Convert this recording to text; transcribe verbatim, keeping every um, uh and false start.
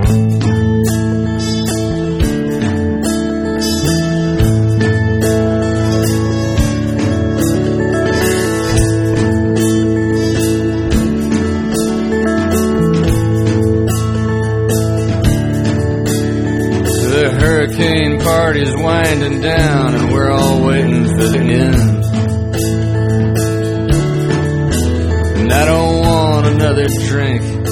The hurricane party's winding down and we're all waiting for the end. And I don't want another drink.